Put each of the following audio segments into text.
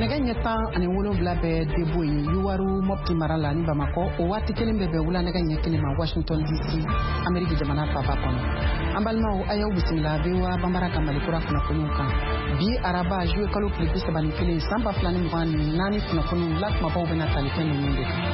nɛgɛ ɲɛ 17 bɛ debo ye Yuwaru Mopti mara la ni Bamako o waati kelen bɛ wula nɛgɛ ɲɛ 1 ma Washington DC Ameriki jamana faaba kɔnɔ. An balimaw a y'aw bisimila VOA Bambara ka Malikura kunnafoniw kan. Bi araba juillet kalo tile 31 san 2024 kunnafoniw la kumabaw bɛna tali kɛ ninnu de kan.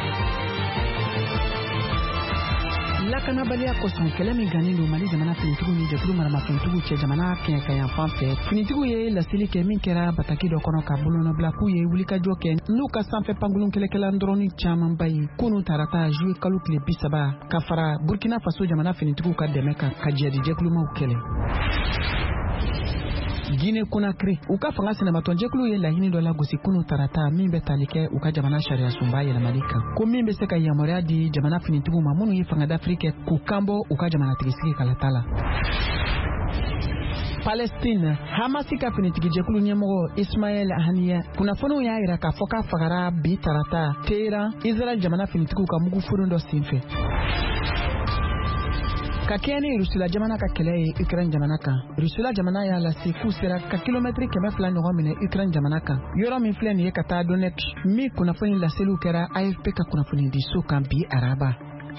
Lakanabaliya kosɔn kɛlɛ min gannen don Mali jamana finitigiw ni jɛkulu maramafɛntigiw cɛ jamana kɛɲɛ yan fan fɛ. Finitigiw ye laseli kɛ min kɛra bataki dɔ kɔnɔ ka bolonɔbila k'u ye wulikajɔ kɛ n'u ka sanfɛ pankulun kɛlɛkɛla dɔrɔni camanba ye kunu tarata juillet kalo tile 30 ka fara Burkina Faso jamana finitigiw ka dɛmɛ kan ka jɛdi jɛkulumaw kɛlɛ. Guinée Conakry u ka fanga sinamatɔn jɛkulu ye laɲini dɔ lagosi kunu tarata min bɛ tali kɛ u ka jamana sariya sunba yɛlɛmali kan ko min bɛ se ka yamaruya di jamana finitigiw ma minnu ye fanga d'Afrique k'u kanbɔ u ka jamanatigisi kalata la. Palestine Hamasi ka finitigi jɛkulu ɲɛmɔgɔ Ismail Haniya kunnafoniw y'a jira k'a fɔ k'a fagara bi tarata Tehran Israel jamana finitigiw ka mugufurun dɔ senfɛ. Ka kɛɲɛ ni Rusula jamana ka kɛlɛ ye Ukraine jamana kan. Rusula jamana y'a lase k'u sera ka kilomɛtiri 200 ɲɔgɔn minɛ Ukraine jamana kan. Yɔrɔ min filɛ nin ye ka taa Donetsk min kunnafoni laseliw kɛra AFP ka kunnafoni di so kan bi araba.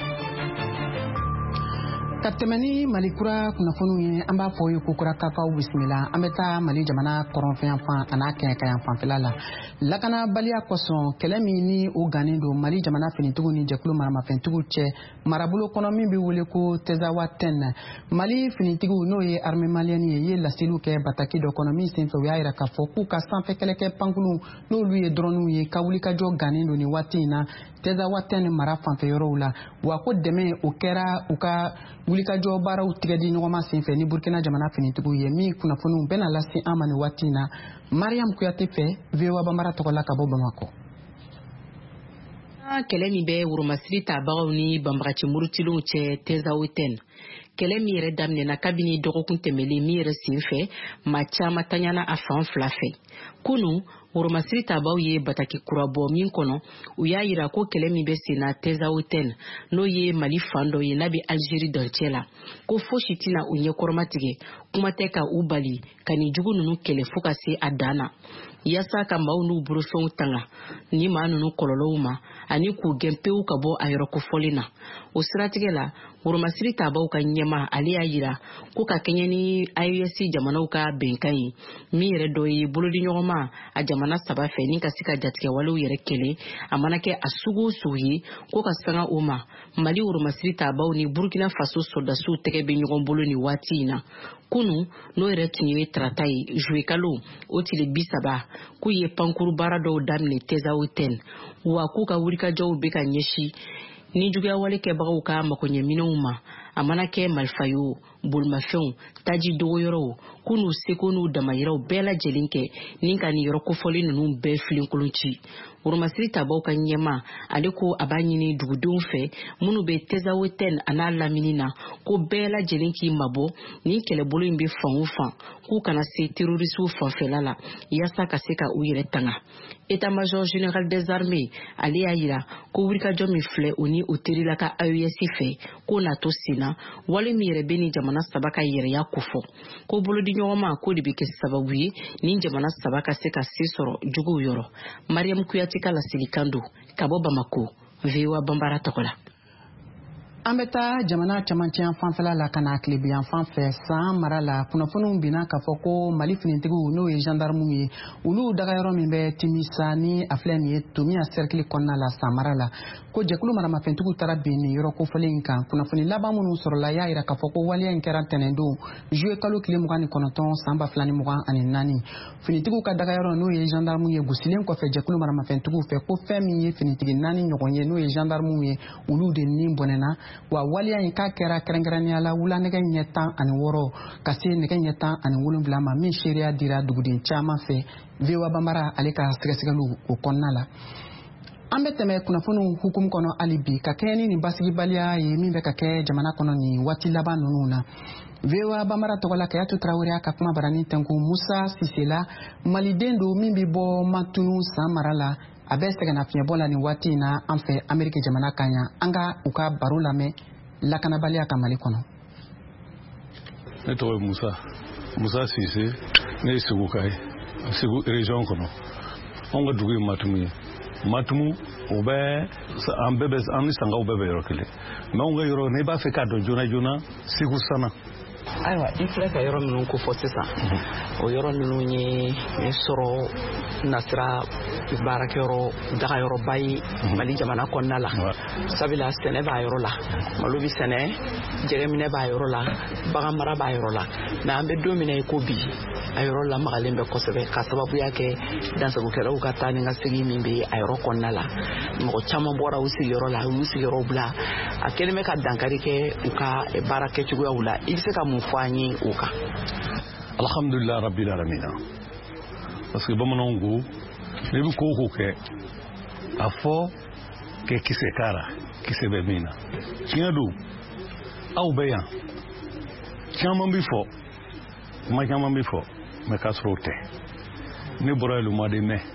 Ka tɛmɛ ni Malikura kunnafoniw ye an b'a fɔ ye ko kura kafaw bisimila an bɛ taa Mali jamana kɔrɔnfɛn fan a n'a kɛɲɛ fanfɛla la. Lakanabaliya kosɔn kɛlɛ min ni o gannen don Mali jamana finitigiw ni jɛkulu maramafɛntigiw cɛ marabolo kɔnɔ min bɛ wele ko Tezawaten. Mali finitigiw n'o ye armée malienne ye laseliw kɛ bataki dɔ kɔnɔ min senfɛ u y'a jira k'a fɔ k'u ka sanfɛ kɛlɛkɛ pankulun n'olu ye drɔnw ye ka wulikajɔ gannen don nin waati in na Tezawaten mara fanfɛyɔrɔw la wa ko dɛmɛ o kɛra u ka wulikajɔ baaraw tigɛ di ɲɔgɔnma senfɛ ni Burkina jamana finitigiw ye min kunnafoniw bɛna lase an ma nin waati in na Mariam Kuyate fɛ VOA Bambara tɔgɔ la ka bɔ Bamako. Kɛlɛ min bɛ Woromasiri tabagaw ni banbagaci murutilenw cɛ Tezawaten kɛlɛ min yɛrɛ daminɛna kabini dɔgɔkun tɛmɛlen min yɛrɛ senfɛ maa caman tanyana a fan fila fɛ. Kunu Woromasiri tabaw ye bataki kura bɔ min kɔnɔ u y'a jira ko kɛlɛ min bɛ senna Tezawaten n'o ye Mali fan dɔ ye n'a bɛ Algérie dancɛ la ko fosi tɛna u ɲɛkɔrɔma tigɛ kuma tɛ ka u bali ka nin jugu ninnu kɛlɛ fo ka se a dan na yasa ka maaw n'u bolofɛnw tanga ni maa ninnu kɔlɔlɔw ma ani k'u gɛn pewu ka bɔ a yɔrɔ kofɔlen na. O siratigɛ la Woromasiri tabaw ka ɲɛma ale y'a jira ko ka kɛɲɛ ni AES jamanaw ka bɛnkan ye min yɛrɛ dɔ ye bolodiɲɔgɔnma a jamana saba fɛ ni ka se ka jatigɛwalew yɛrɛ kɛlɛ a mana kɛ a sugu o sugu ye ko ka sanga o ma Mali Woromasiri tabaw ni Burkina Faso soldasiw tɛgɛ bɛ ɲɔgɔn bolo ni waati in na. Kunu n'o yɛrɛ tun ye tarata ye juillet kalo o tile 30 k'u ye pankuru baara dɔw daminɛ Tezawaten wa k'u ka wulikajɔw bɛ ka ɲɛsi ni juguyawale kɛbagaw ka makoɲɛminɛw ma a mana kɛ marifa ye o bolimafɛnw taji dogoyɔrɔw k'u n'u seko n'u damayiraw bɛɛ lajɛlen kɛ ni ka nin yɔrɔ kofɔlen ninnu bɛɛ filenkolon ci. Woromasiri tabaw ka ɲɛma ale ko a b'a ɲini dugudenw fɛ minnu bɛ Tezawaten a n'a lamini na ko bɛɛ lajɛlen k'i mabɔ ni kɛlɛbolo in bɛ fan o fan k'u kana se terrorisiw fanfɛla la yasa ka se ka u yɛrɛ tanga. État-major général des armées ale y'a jira ko wulikajɔ min filɛ o ni o terila ka AES fɛ k'o na to senna wale min yɛrɛ bɛ ni jamana saba ka yɛrɛya kofɔ ko bolodiɲɔgɔnma k'o de bɛ kɛ sababu ye ni jamana saba ka se ka se sɔrɔ juguw yɔrɔ. Mariam Kuyate ka laselikan don ka bɔ Bamako VOA Bambara tɔgɔ la. An bɛ taa jamana camancɛ fanfɛla la ka na tilebiyan fan fɛ san mara la kunnafoniw binna k'a fɔ ko Mali finitigiw n'o ye gendarmew ye olu dagayɔrɔ min bɛ Timisa ni a filɛ nin ye Tomiya cercle kɔnɔna la san mara la ko jɛkulu maramafɛntigiw taara bin nin yɔrɔ kofɔlen in kan kunnafoni laban minnu sɔrɔla y'a jira k'a fɔ ko waleya in kɛra ntɛnɛndon juillet kalo tile 29 san 2024 finitigiw ka dagayɔrɔ n'o ye gendarmew ye gosilen kɔfɛ jɛkulu maramafɛntigiw fɛ ko fɛn min ye finitigi 4 ɲɔgɔn ye n'o ye gendarmew ye olu de nin bɔnɛna wa waliya in k'a kɛra kɛrɛnkɛrɛnnenya la wula nɛgɛ ɲɛ 16 ka se nɛgɛ ɲɛ 17 ma min seereya dira duguden caman fɛ VOA Bambara ale ka sɛgɛsɛgɛliw o kɔnɔna la. An bɛ tɛmɛ kunnafoniw hukumu kɔnɔ hali bi ka kɛɲɛ ni nin basigibaliya ye min bɛ ka kɛ jamana kɔnɔ nin waati laban ninnu na. VOA Bambara tɔgɔ la Kayatu Traoré ka kuma barani tɛnku Musa Sisela maliden don min bɛ bɔ Matunu san mara la a bɛ sɛgɛnna fiɲɛbɔ la nin waati in na an fɛ Ameriki jamana kan yan an ka u ka baro lamɛn lakanabaliya ka Mali kɔnɔ. Ne tɔgɔ ye Musa Sise ne ye Segu ka ye Segu région kɔnɔ on ga dugu matumu o bɛ an ni sangaw bɛɛ bɛ yɔrɔ kelen mais on ga yɔrɔ ne b'a fɛ k'a dɔn joona Segu Sana. Ayiwa i filɛ ka yɔrɔ minnu ko fɔ sisan o yɔrɔ ninnu ye sɔrɔ nasira baarakɛyɔrɔ dagayɔrɔba ye Mali jamana kɔnɔna la sabula sɛnɛ b'a yɔrɔ la malo bi sɛnɛ jɛgɛminɛ b'a yɔrɔ la bagan mara b'a yɔrɔ la mais an bɛ don min na i ko bi a yɔrɔ lamagalen bɛ kosɛbɛ ka sababuya kɛ dansagokɛlaw ka taa ni ka segin min bɛ a yɔrɔ kɔnɔna la mɔgɔ caman bɔra u sigiyɔrɔ la u y'u sigiyɔrɔ bila a kɛlen bɛ ka dankari kɛ u ka baara kɛcogoyaw la i bɛ se ka mun fɔ an ye o kan. Alhamdulillah rabbil alamin parce que bamananw ko ne bɛ ko o ko kɛ a fɔ kɛ kisɛ k'ara kisɛ bɛ min na tiɲɛ don aw bɛ yan caman bɛ fɔ kuma caman bɛ fɔ mais k'a sɔrɔ o tɛ ne bɔra yen le mois de mai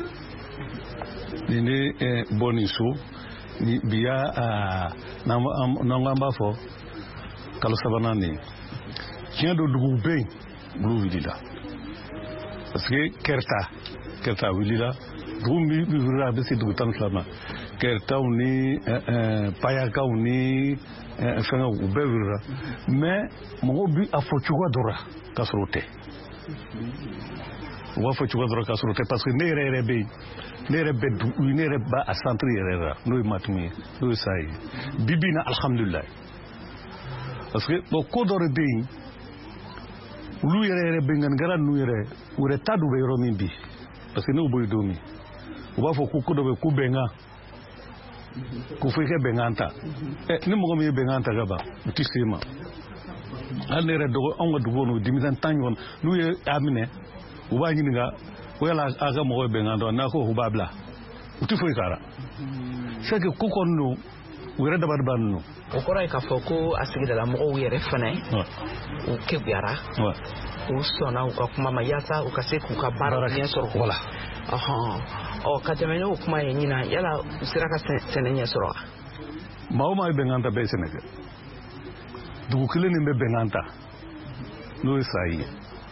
ni ne bɔ nin so bi y'a n'an b'a fɔ kalo sabanan nin tiɲɛ don duguw bɛ yen olu wulila parce que Kɛrita wulila dugu min wulila a bɛ se dugu 12 ma Kɛritaw ni Payakaw ni fɛngɛw u bɛɛ wulila mais mɔgɔw bi a fɔ cogoya dɔ la k'a sɔrɔ o tɛ u b'a fɔ cogoya dɔ la k'a sɔrɔ o tɛ parce que ne yɛrɛ bɛ yen ne yɛrɛ b'a a centre yɛrɛ la n'o ye Matumu ye n'o ye Sa ye bibi na alhamdulillah parce que bon ko dɔ de bɛ yen olu yɛrɛ bɛnkanikɛla ninnu yɛrɛ ta dun bɛ yɔrɔ min bi parce que n'u b'o don min u b'a fɔ ko dɔ bɛ ko bɛnkan ko fo i ka bɛnkan ta ni mɔgɔ min ye bɛnkan ta ka ban u tɛ se ma hali ne yɛrɛ anw ka dugu kɔnɔ denmisɛn 10 ɲɔgɔn n'u ye a minɛ u b'a ɲininka ko yala a ka mɔgɔ ye bɛnkan dɔn n'a ko u b'a bila u tɛ foyi k'a la c'est que ko kɔni don u yɛrɛ dabaliban ninnu. O kɔrɔ ye k'a fɔ ko a sigidala mɔgɔw yɛrɛ fana u kekuyara u sɔnna u ka kuma ma yaasa u ka se k'u ka baara ɲɛ sɔrɔ. Voilà. Ka tɛmɛ n'o kuma ye ɲinan yala u sera ka sɛnɛ ɲɛ sɔrɔ wa? Maa o maa ye bɛnkan ta bɛɛ ye sɛnɛ kɛ dugu kelen min bɛ bɛnkan ta n'o ye Sa ye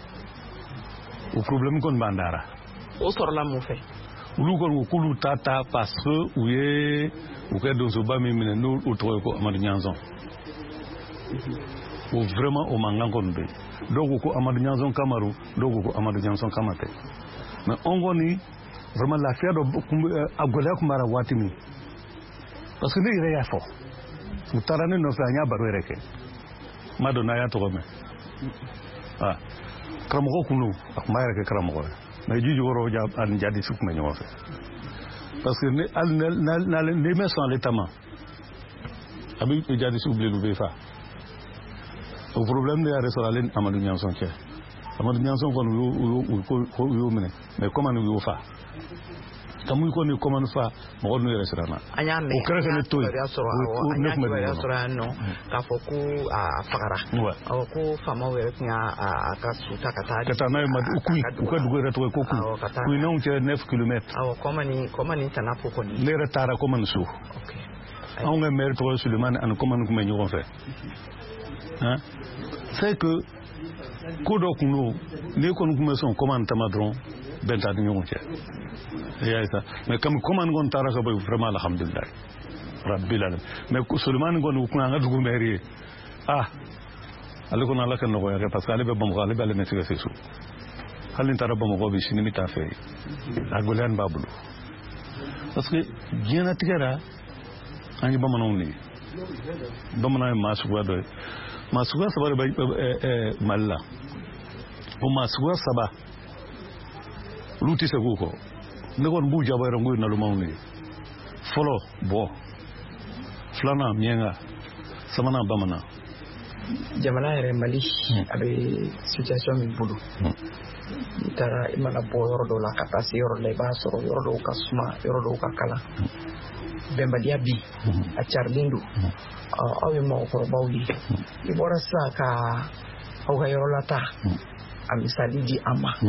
o problème kɔni b'an dara. O sɔrɔla mun fɛ? Olu kɔni ko k'olu ta parce que u ye u kɛ donsoba min minɛ n'o tɔgɔ ye ko Amadu Ɲanzɔn o vraiment o mankan kɔni bɛ yen dɔw ko ko Amadu Ɲanzɔn Kamaru dɔw ko ko Amadu Ɲanzɔn Kamatɛ mais an kɔni vraiment lafiya dɔ a gɛlɛya tun b'a la waati min parce que ne yɛrɛ y'a fɔ u taara ne nɔfɛ an y'a baro yɛrɛ kɛ n m'a dɔn n'a y'a tɔgɔ mɛn karamɔgɔ kun don a tun b'a yɛrɛ kɛ karamɔgɔ ye mais ji jukɔrɔ ani jadisi tun bɛ ɲɔgɔn fɛ parce que ne ma sɔn ale ta ma a bɛ jadisiw bilen u bɛ fa o problème de y'a sɔrɔ ale ni Amadu Ɲanzɔn cɛ Amadu Ɲanzɔn kɔni u y'o minɛ mais comment u y'o fa kamu kɔni comment fa mɔgɔ ninnu yɛrɛ siranna an y'a mɛn o kɛra kɛ ne to yen ne tun bɛ ɲɔgɔn sɔrɔ yan nɔ k'a fɔ ko a fagara ko faamaw yɛrɛ tun y'a ka su ta ka taa n'a ye u ka dugu yɛrɛ tɔgɔ ye ko Kuyi n'anw cɛ 9 kilomètres kɔmani tana ko kɔni ne yɛrɛ taara kɔmani so anw ka maire tɔgɔ ye Sulemani ani kɔmani tun bɛ ɲɔgɔn fɛ c'est que ko dɔ kun don ne kɔni tun bɛ sɔn kɔmani tama dɔrɔn bɛn t'a ni ɲɔgɔn cɛ mais comme kɔmani kɔni taara ka bɔ vraiment alhamdulillah rabbil alamin mais Sulemani kɔni kun an ka dugu maire ye ale kɔni Ala ka nɔgɔya kɛ parce que ale bɛ Bamakɔ ale bɛ ale mɛtiri se so hali ni taara Bamakɔ bi sini bɛ taa fɛ a gɛlɛya nin b'a bolo parce que diɲɛlatigɛ la an ye bamananw de ye bamanan ye maa suguya dɔ ye maa suguya saba de bɛ Mali la o maa suguya saba olu tɛ se k'o kɔ ne kɔni b'u jabɔ yɛrɛ n ko ye nalomanw de ye fɔlɔ bɔ filanan miɲɛnka sabanan bamanan jamana yɛrɛ Mali a bɛ situation min bolo i taara i mana bɔ yɔrɔ dɔw la ka taa se yɔrɔ la i b'a sɔrɔ yɔrɔ dɔw ka suma yɔrɔ dɔw ka kalan bɛnbaliya bi a carilen don aw ye mɔgɔkɔrɔbaw ye i bɔra sisan ka aw ka yɔrɔ lata a misali di an ma